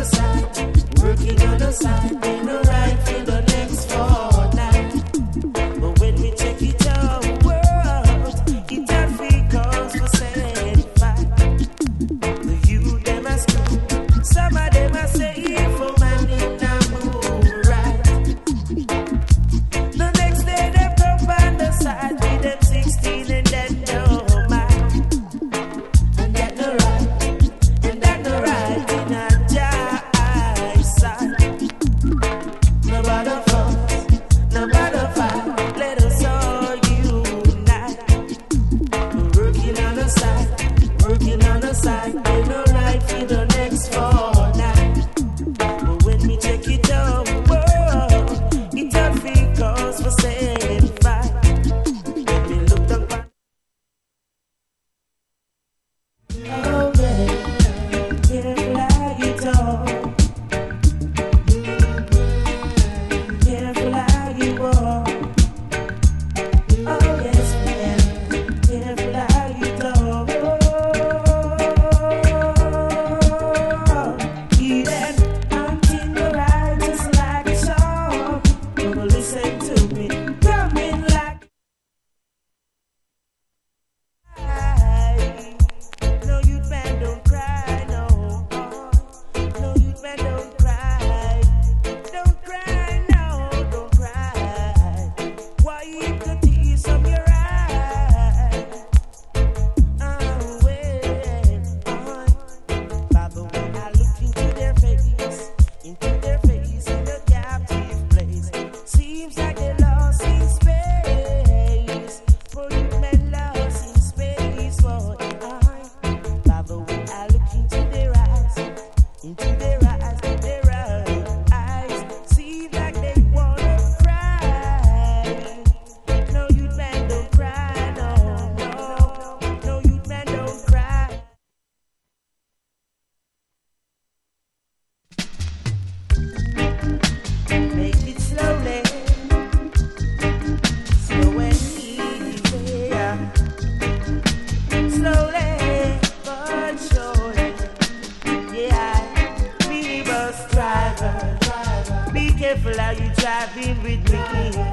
careful how you driving with me.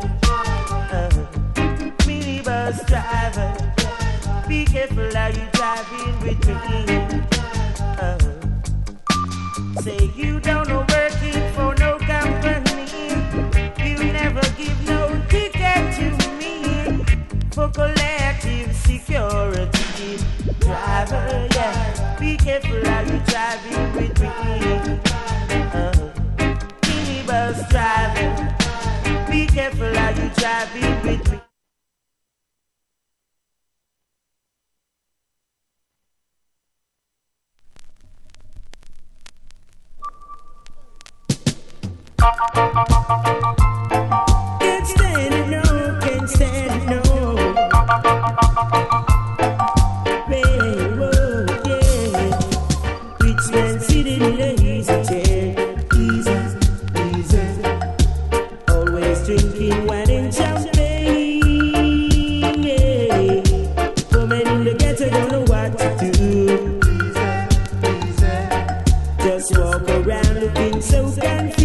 Minibus driver, be careful how you driving with me. Say you don't know working for no company. You never give no ticket to me for collective security. Driver, yeah, be careful how you driving with me. Minibus driver, be careful how you driving with me. Can't stand it, no, can't stand it, no. Railroad, yeah. Rich man sitting in a easy chair. Easy, easy. Always drinking wine and champagne, yeah. Women in the ghetto don't know what to do. Easy, easy. Just walk around looking so confused.